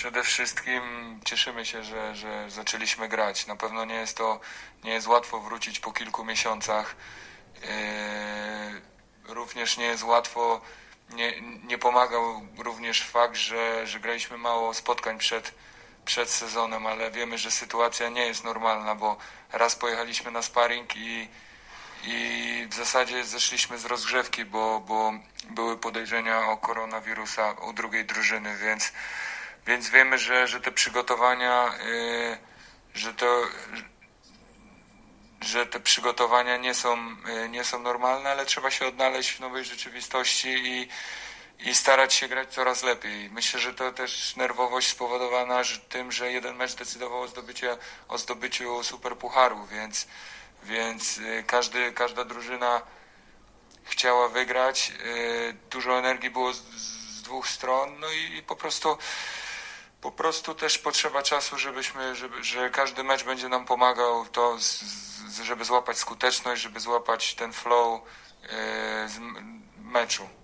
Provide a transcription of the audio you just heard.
Przede wszystkim cieszymy się, że zaczęliśmy grać. Na pewno nie jest łatwo wrócić po kilku miesiącach. Również nie jest łatwo, nie pomagał również fakt, że graliśmy mało spotkań przed sezonem, ale wiemy, że sytuacja nie jest normalna, bo raz pojechaliśmy na sparring i w zasadzie zeszliśmy z rozgrzewki, bo były podejrzenia o koronawirusa u drugiej drużyny, więc wiemy, że te przygotowania, że te przygotowania nie są normalne, ale trzeba się odnaleźć w nowej rzeczywistości i starać się grać coraz lepiej. Myślę, że to też nerwowość spowodowana tym, że jeden mecz decydował o zdobyciu superpucharu, więc każda drużyna chciała wygrać. Dużo energii było z dwóch stron, no i po prostu też potrzeba czasu, że każdy mecz będzie nam pomagał żeby złapać skuteczność, żeby złapać ten flow z meczu.